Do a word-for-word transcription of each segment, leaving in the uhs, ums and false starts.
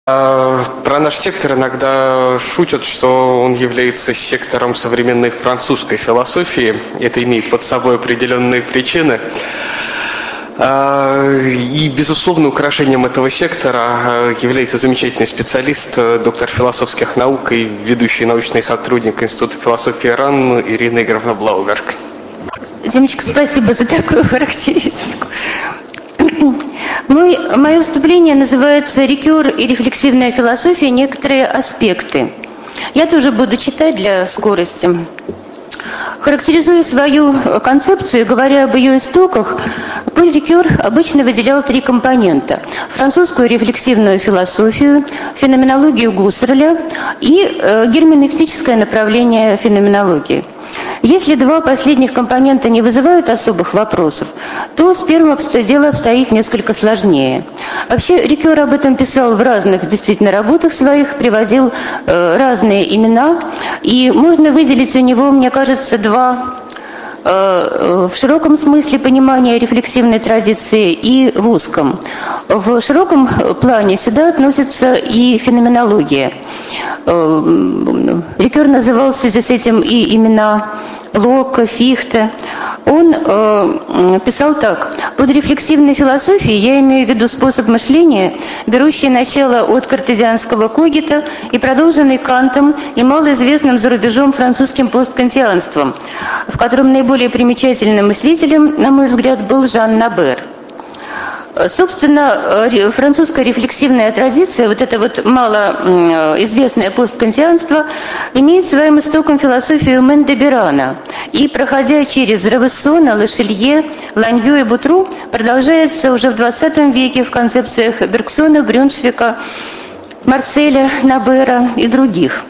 Про наш сектор иногда шутят, что он является сектором современной французской философии. Это имеет под собой определенные причины. И, безусловно, украшением этого сектора является замечательный специалист, доктор философских наук и ведущий научный сотрудник Института философии РАН Ирина Игоревна Блауберг. Зимочка, спасибо за такую характеристику. Мой, мое выступление называется «Рикер и рефлексивная философия. Некоторые аспекты». Я тоже буду читать для скорости. Характеризуя свою концепцию, говоря об ее истоках, Поль Рикер обычно выделял три компонента: французскую рефлексивную философию, феноменологию Гуссерля и э, герменевтическое направление феноменологии. Если два последних компонента не вызывают особых вопросов, то с первым дело обстоит несколько сложнее. Вообще, Рикер об этом писал в разных действительно работах своих, приводил э, разные имена, и можно выделить у него, мне кажется, два э, в широком смысле понимания рефлексивной традиции и в узком. В широком плане сюда относится и феноменология. Э, Рикер называл в связи с этим и имена Лока, Фихте. Он э, писал так: под рефлексивной философией я имею в виду способ мышления, берущий начало от картезианского когита и продолженный Кантом и малоизвестным за рубежом французским посткантианством, в котором наиболее примечательным мыслителем, на мой взгляд, был Жан Набер. Собственно, французская рефлексивная традиция, вот это вот малоизвестное посткантианство, имеет своим истоком философию Мендеберана и, проходя через Равессона, Лашелье, Ланью и Бутру, продолжается уже в двадцатом веке в концепциях Бергсона, Брюншвика, Марселя, Набера и других.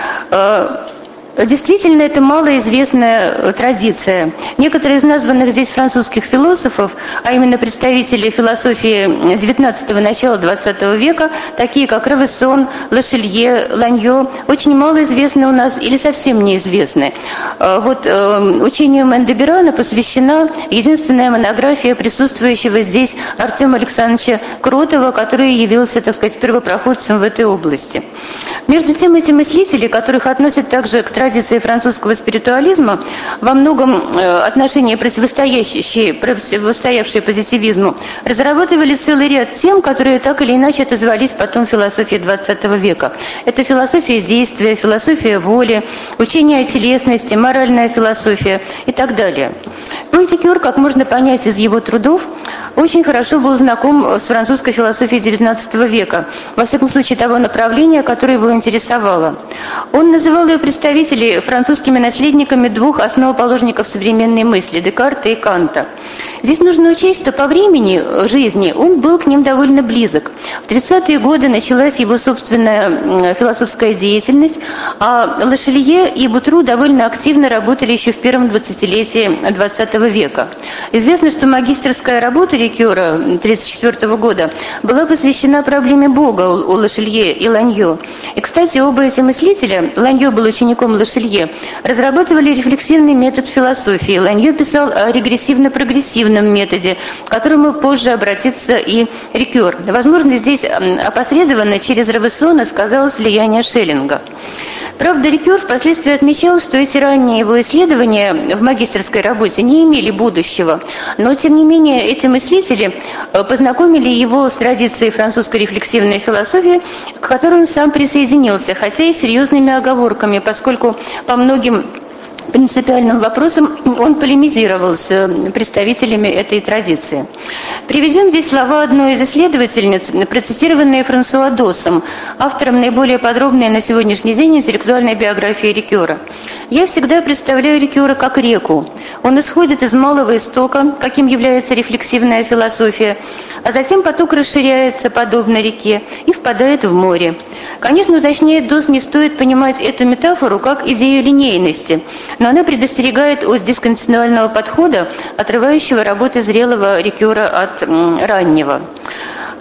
Действительно, это малоизвестная традиция. Некоторые из названных здесь французских философов, а именно представители философии девятнадцатого начала двадцатого века, такие как Равессон, Лашелье, Ланьо, очень малоизвестны у нас или совсем неизвестны. Вот учению Мендеберана посвящена единственная монография присутствующего здесь Артема Александровича Кротова, который явился, так сказать, первопроходцем в этой области. Между тем, эти мыслители, которых относят также к традиции французского спиритуализма, во многом отношении противостоящие, противостоявшие позитивизму, разрабатывали целый ряд тем, которые так или иначе отозвались потом в философии двадцатого века. Это философия действия, философия воли, учение о телесности, моральная философия и так далее. Поль Рикер, как можно понять из его трудов, очень хорошо был знаком с французской философией девятнадцатого века, во всяком случае того направления, которое его интересовало. Он называл ее представителей французскими наследниками двух основоположников современной мысли – Декарта и Канта. Здесь нужно учесть, что по времени жизни он был к ним довольно близок. В тридцатые годы началась его собственная философская деятельность, а Лашелье и Бутру довольно активно работали еще в первом двадцатилетии двадцатого века. Известно, что магистерская работа Рикера тридцать четвёртого года была посвящена проблеме Бога у Лашелье и Ланьо. И, кстати, оба эти мыслителя, Ланьо был учеником Лашелье, разрабатывали рефлексивный метод философии. Ланьо писал о регрессивно-прогрессивном методе, к которому позже обратится и Рикер. Возможно, здесь опосредованно через Равессона сказалось влияние Шеллинга. Правда, Рикер впоследствии отмечал, что эти ранние его исследования в магистерской работе не имели будущего, но, тем не менее, эти мыслители познакомили его с традицией французской рефлексивной философии, к которой он сам присоединился, хотя и серьезными оговорками, поскольку по многим принципиальным вопросам он полемизировал с представителями этой традиции. Приведем здесь слова одной из исследовательниц, процитированные Франсуа Доссом, автором наиболее подробной на сегодняшний день интеллектуальной биографии Рикера. «Я всегда представляю Рикера как реку. Он исходит из малого истока, каким является рефлексивная философия, а затем поток расширяется, подобно реке, и впадает в море. Конечно, уточняет Досс, не стоит понимать эту метафору как идею линейности, но она предостерегает от дисконтинуального подхода, отрывающего работы зрелого Рикера от раннего.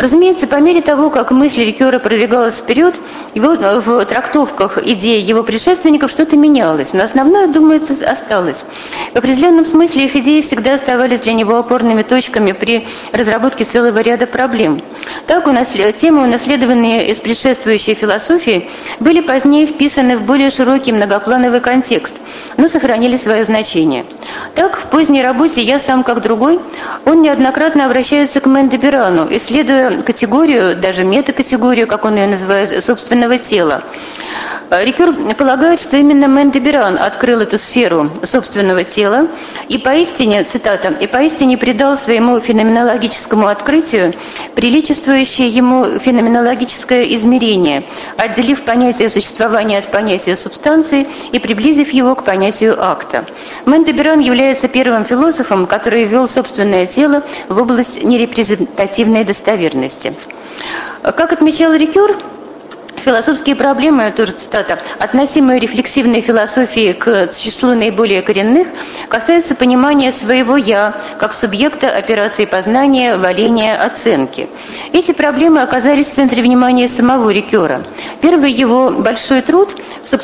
Разумеется, по мере того, как мысль Рикера продвигалась вперед, его, в трактовках идей его предшественников что-то менялось, но основное, думается, осталось. В определенном смысле их идеи всегда оставались для него опорными точками при разработке целого ряда проблем. Так, унаслед... темы, унаследованные из предшествующей философии, были позднее вписаны в более широкий многоплановый контекст, но сохранили свое значение. Так, в поздней работе «Я сам как другой» он неоднократно обращается к Мендеберану, исследуя категорию, даже метакатегорию, как он ее называет, собственного тела. Рикер полагает, что именно Мендеберан открыл эту сферу собственного тела и поистине, цитата, «и поистине придал своему феноменологическому открытию приличествующее ему феноменологическое измерение, отделив понятие существования от понятия субстанции и приблизив его к понятию акта». Мендеберан является первым философом, который ввел собственное тело в область нерепрезентативной достоверности. Как отмечал Рикер, философские проблемы, тоже цитата, относимые рефлексивной философии к числу наиболее коренных, касаются понимания своего «я» как субъекта операции познания, валения, оценки. Эти проблемы оказались в центре внимания самого Рикера. Первый его большой труд,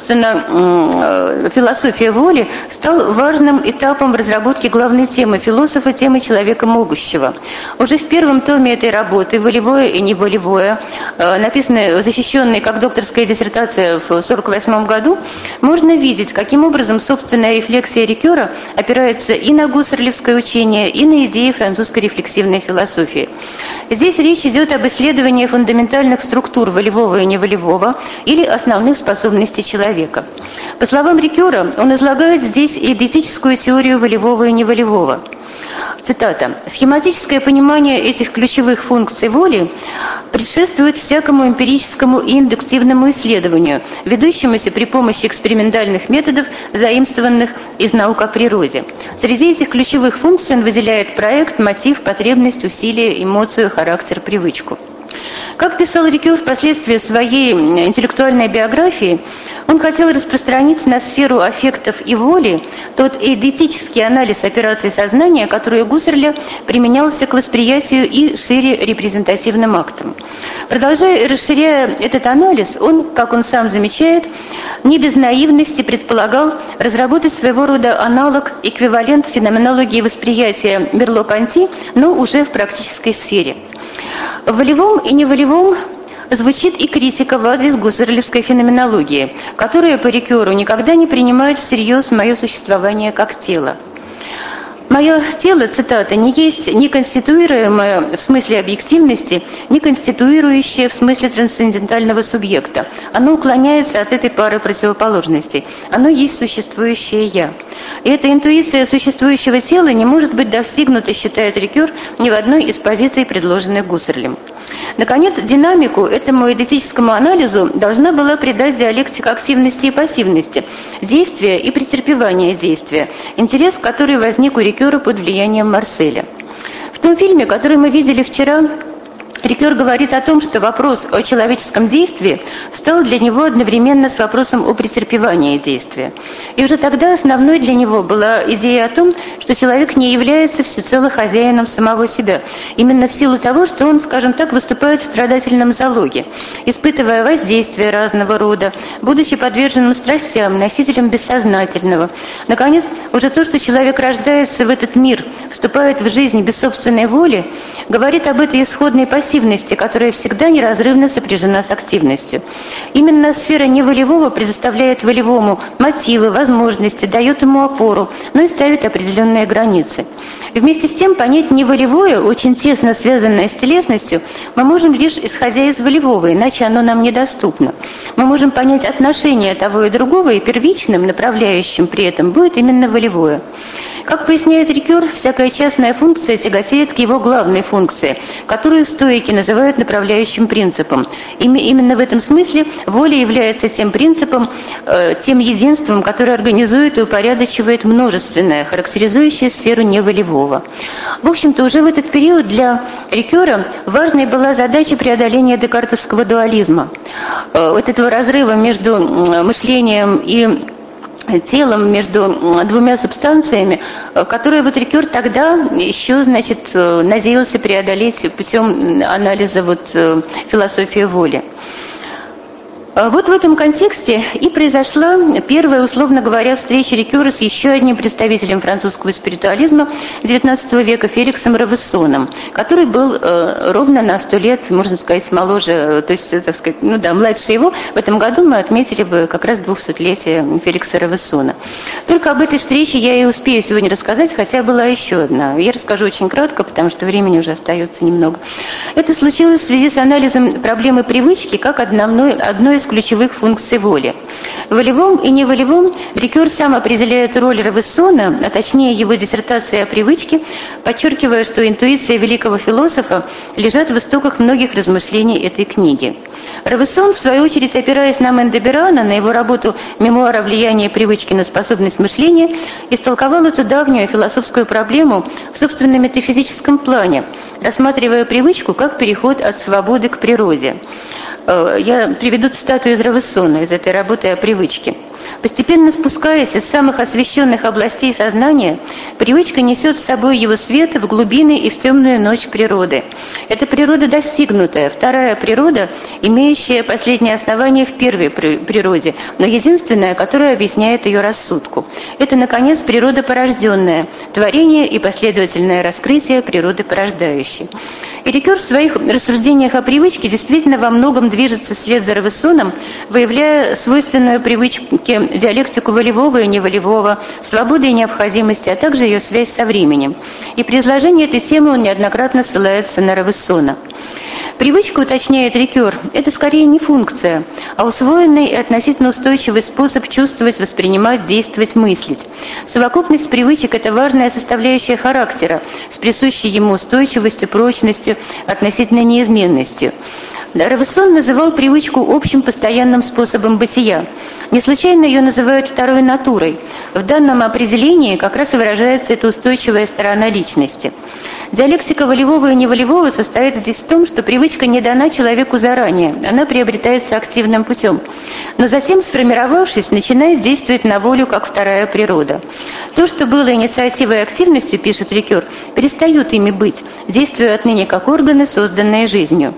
собственно, «Философия воли», стал важным этапом в разработке главной темы философа, темы человека могущего. Уже в первом томе этой работы «Волевое и неволевое», написанной, защищенной как докторская диссертация в сорок восьмом году, можно видеть, каким образом собственная рефлексия Рикера опирается и на гуссерлевское учение, и на идеи французской рефлексивной философии. Здесь речь идет об исследовании фундаментальных структур волевого и неволевого или основных способностей человека. По словам Рикера, он излагает здесь идентическую теорию волевого и неволевого. Цитата. «Схематическое понимание этих ключевых функций воли предшествует всякому эмпирическому и индуктивному исследованию, ведущемуся при помощи экспериментальных методов, заимствованных из наук о природе. Среди этих ключевых функций он выделяет проект, мотив, потребность, усилие, эмоцию, характер, привычку». Как писал Рикер впоследствии своей интеллектуальной биографии, он хотел распространить на сферу аффектов и воли тот эйдетический анализ операций сознания, который у Гуссерля применялся к восприятию и шире репрезентативным актам. Продолжая и расширяя этот анализ, он, как он сам замечает, не без наивности предполагал разработать своего рода аналог, эквивалент феноменологии восприятия Мерло-Понти, но уже в практической сфере. В волевом и неволевом звучит и критика в адрес гуссерлевской феноменологии, которая по Рикеру никогда не принимает всерьез мое существование как тело. «Мое тело, цитата, не есть не конституируемое в смысле объективности, не конституирующее в смысле трансцендентального субъекта. Оно уклоняется от этой пары противоположностей. Оно есть существующее «я». И эта интуиция существующего тела не может быть достигнута, считает Рикер, ни в одной из позиций, предложенных Гуссерлем. Наконец, динамику этому эдетическому анализу должна была придать диалектика активности и пассивности, действия и претерпевания действия, интерес, который возник у Рикера под влиянием Марселя. В том фильме, который мы видели вчера, Рикер говорит о том, что вопрос о человеческом действии стал для него одновременно с вопросом о претерпевании действия. И уже тогда основной для него была идея о том, что человек не является всецело хозяином самого себя, именно в силу того, что он, скажем так, выступает в страдательном залоге, испытывая воздействия разного рода, будучи подверженным страстям, носителем бессознательного. Наконец, уже то, что человек рождается в этот мир, вступает в жизнь без собственной воли, говорит об этой исходной пассивности, которая всегда неразрывно сопряжена с активностью. Именно сфера неволевого предоставляет волевому мотивы, возможности, дает ему опору, но и ставит определенные границы. Вместе с тем, понять неволевое, очень тесно связанное с телесностью, мы можем лишь исходя из волевого, иначе оно нам недоступно. Мы можем понять отношение того и другого, и первичным, направляющим при этом будет именно волевое. Как поясняет Рикер, всякая частная функция тяготеет к его главной функции, которую стоики называют направляющим принципом. Именно в этом смысле воля является тем принципом, тем единством, которое организует и упорядочивает множественное, характеризующее сферу неволевого. В общем-то, уже в этот период для Рикера важной была задача преодоления декартовского дуализма, вот этого разрыва между мышлением и телом, между двумя субстанциями, которые вот Рикер тогда еще, значит, надеялся преодолеть путем анализа вот философии воли. Вот в этом контексте и произошла первая, условно говоря, встреча Рикера с еще одним представителем французского спиритуализма девятнадцатого века Феликсом Равессоном, который был э, ровно на сто лет, можно сказать, моложе, то есть, так сказать, ну да, младше его. В этом году мы отметили бы как раз двухсотлетие Феликса Равессона. Только об этой встрече я и успею сегодня рассказать, хотя была еще одна. Я расскажу очень кратко, потому что времени уже остается немного. Это случилось в связи с анализом проблемы привычки как одной, одной из ключевых функций воли. В волевом и неволевом Рикер сам определяет роль Равессона, а точнее его диссертации о привычке, подчеркивая, что интуиция великого философа лежит в истоках многих размышлений этой книги. Равессон, в свою очередь, опираясь на Мен де Берана, на его работу «Мемуар о влиянии привычки на способность мышления», истолковал эту давнюю философскую проблему в собственном метафизическом плане, рассматривая привычку как переход от свободы к природе. Я приведу цитату из Равессона, из этой работы о привычке. Постепенно спускаясь из самых освещенных областей сознания, привычка несет с собой его свет в глубины и в темную ночь природы. Это природа достигнутая, вторая природа, имеющая последнее основание в первой природе, но единственная, которая объясняет ее рассудку. Это, наконец, природа порожденная, творение и последовательное раскрытие природы порождающей. И Рикер в своих рассуждениях о привычке действительно во многом движется вслед за Равессоном, выявляя свойственную привычке диалектику волевого и неволевого, свободы и необходимости, а также ее связь со временем. И при изложении этой темы он неоднократно ссылается на Равессона. Привычка, уточняет Рикер, это скорее не функция, а усвоенный и относительно устойчивый способ чувствовать, воспринимать, действовать, мыслить. Совокупность привычек – это важная составляющая характера, с присущей ему устойчивостью, прочностью, относительной неизменностью. Равессон называл привычку общим постоянным способом бытия. Не случайно ее называют второй натурой. В данном определении как раз и выражается эта устойчивая сторона личности. Диалектика волевого и неволевого состоит здесь в том, что привычка не дана человеку заранее, она приобретается активным путем. Но затем, сформировавшись, начинает действовать на волю, как вторая природа. То, что было инициативой и активностью, пишет Рикер, перестают ими быть, действуя отныне как органы, созданные жизнью.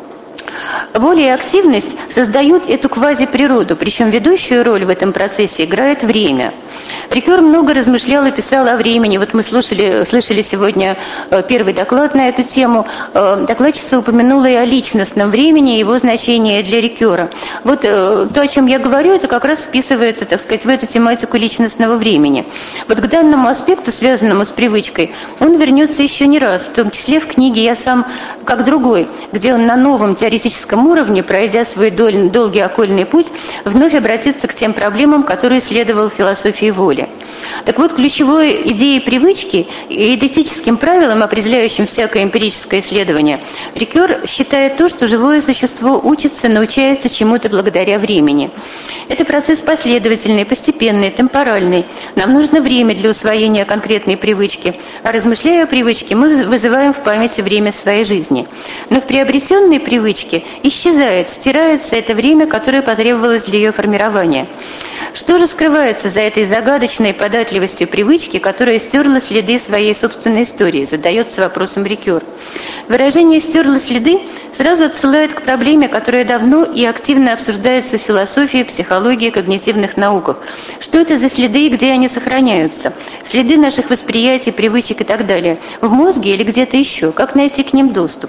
Воля и активность создают эту квазиприроду, причем ведущую роль в этом процессе играет время. Рикер много размышлял и писал о времени. Вот мы слушали, слышали сегодня первый доклад на эту тему. Докладчица упомянула и о личностном времени, его значение для Рикера. Вот то, о чем я говорю, это как раз вписывается, так сказать, в эту тематику личностного времени. Вот к данному аспекту, связанному с привычкой, он вернется еще не раз, в том числе в книге «Я сам как другой», где он на новом теоретическом уровне, пройдя свой долгий окольный путь, вновь обратится к тем проблемам, которые исследовал в философии воли. Так вот, ключевой идеей привычки и эдетическим правилом, определяющим всякое эмпирическое исследование, Рикер считает то, что живое существо учится, научается чему-то благодаря времени. Это процесс последовательный, постепенный, темпоральный. Нам нужно время для усвоения конкретной привычки, а размышляя о привычке, мы вызываем в памяти время своей жизни. Но в приобретенной привычке исчезает, стирается это время, которое потребовалось для ее формирования. Что же скрывается за этой загадочной податливостью привычки, которая стерла следы своей собственной истории, задается вопросом Рикер. Выражение «стерла следы» сразу отсылает к проблеме, которая давно и активно обсуждается в философии, психологии, когнитивных науках. Что это за следы и где они сохраняются? Следы наших восприятий, привычек и так далее. В мозге или где-то еще? Как найти к ним доступ?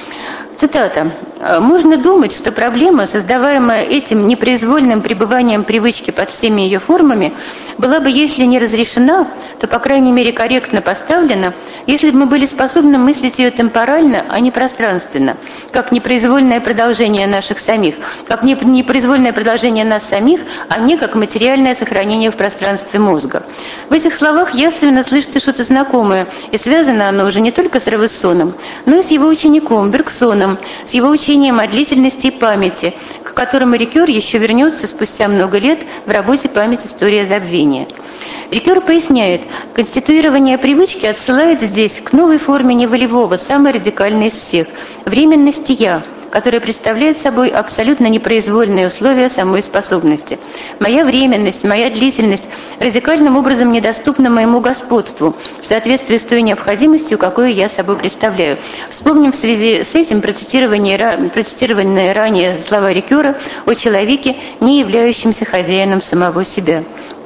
Цитата. «Можно думать, что проблема, создаваемая этим непроизвольным пребыванием привычки под всеми ее формами, была бы, если не разрешена, то, по крайней мере, корректно поставлена, если бы мы были способны мыслить ее темпорально, а не пространственно, как непроизвольное продолжение наших самих, как непроизвольное продолжение нас самих, а не как материальное сохранение в пространстве мозга». В этих словах явственно слышится что-то знакомое, и связано оно уже не только с Равессоном, но и с его учеником Бергсоном, с его учением о длительности и памяти, к которому Рикер еще вернется спустя много лет в работе «Память. История забвения». Рикер поясняет, конституирование привычки отсылает здесь к новой форме неволевого, самой радикальной из всех – временности «я», которая представляет собой абсолютно непроизвольные условия самой способности. Моя временность, моя длительность радикальным образом недоступна моему господству в соответствии с той необходимостью, какую я собой представляю. Вспомним в связи с этим процитированные, процитированные ранее слова Рикера о человеке, не являющемся хозяином самого себя.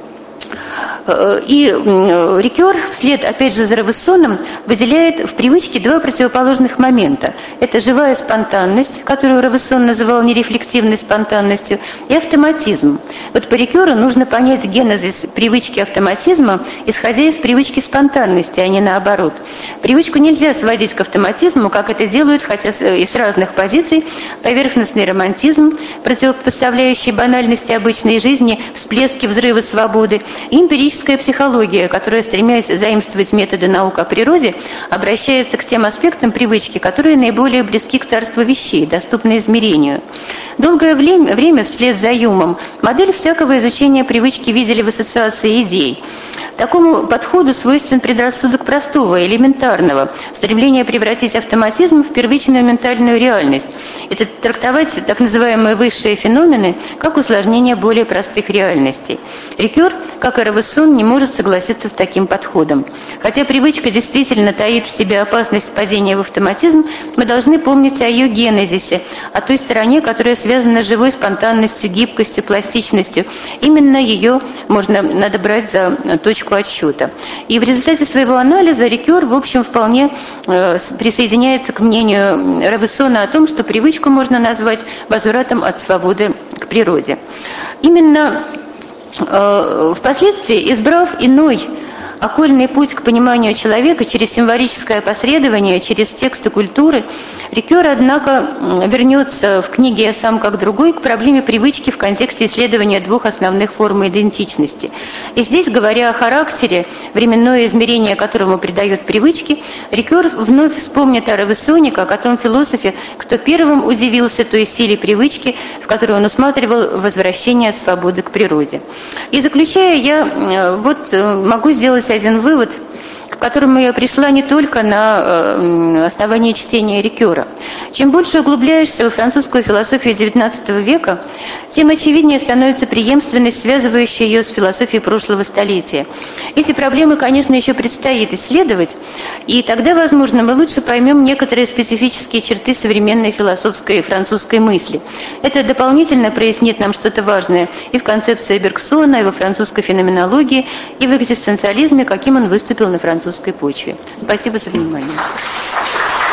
И Рикер, вслед опять же за Равессоном, выделяет в привычке два противоположных момента. Это живая спонтанность, которую Равессон называл нерефлективной спонтанностью, и автоматизм. Вот по Рикеру нужно понять генезис привычки автоматизма, исходя из привычки спонтанности, а не наоборот. Привычку нельзя сводить к автоматизму, как это делают, хотя и с разных позиций, поверхностный романтизм, противопоставляющий банальности обычной жизни, всплески взрыва свободы, и эмпирическая психология, которая, стремясь заимствовать методы наук о природе, обращается к тем аспектам привычки, которые наиболее близки к царству вещей, доступны измерению. Долгое время, время вслед за Юмом модель всякого изучения привычки видели в ассоциации идей. Такому подходу свойствен предрассудок простого, элементарного, стремление превратить автоматизм в первичную ментальную реальность. Это трактовать так называемые высшие феномены как усложнение более простых реальностей. Рикер, как и Равессон, не может согласиться с таким подходом. Хотя привычка действительно таит в себе опасность падения в автоматизм, мы должны помнить о ее генезисе, о той стороне, которая связана с живой спонтанностью, гибкостью, пластичностью. Именно ее можно, надо брать за точку отсчета. И в результате своего анализа Рикер, в общем, вполне э, присоединяется к мнению Равессона о том, что привычку можно назвать возвратом от свободы к природе. Именно э, впоследствии, избрав иной окольный путь к пониманию человека через символическое опосредование, через тексты культуры, Рикер, однако, вернется в книге «Я сам как другой» к проблеме привычки в контексте исследования двух основных форм идентичности. И здесь, говоря о характере, временное измерение которому придает привычки, Рикер вновь вспомнит о Равессоне как о том философе, кто первым удивился той силе привычки, в которой он усматривал возвращение свободы к природе. И заключая, я вот могу сделать один вывод, к которому я пришла не только на основании чтения Рикера. Чем больше углубляешься во французскую философию девятнадцатого века, тем очевиднее становится преемственность, связывающая ее с философией прошлого столетия. Эти проблемы, конечно, еще предстоит исследовать, и тогда, возможно, мы лучше поймем некоторые специфические черты современной философской французской мысли. Это дополнительно прояснит нам что-то важное и в концепции Бергсона, и во французской феноменологии, и в экзистенциализме, каким он выступил на французской почве. Спасибо за внимание.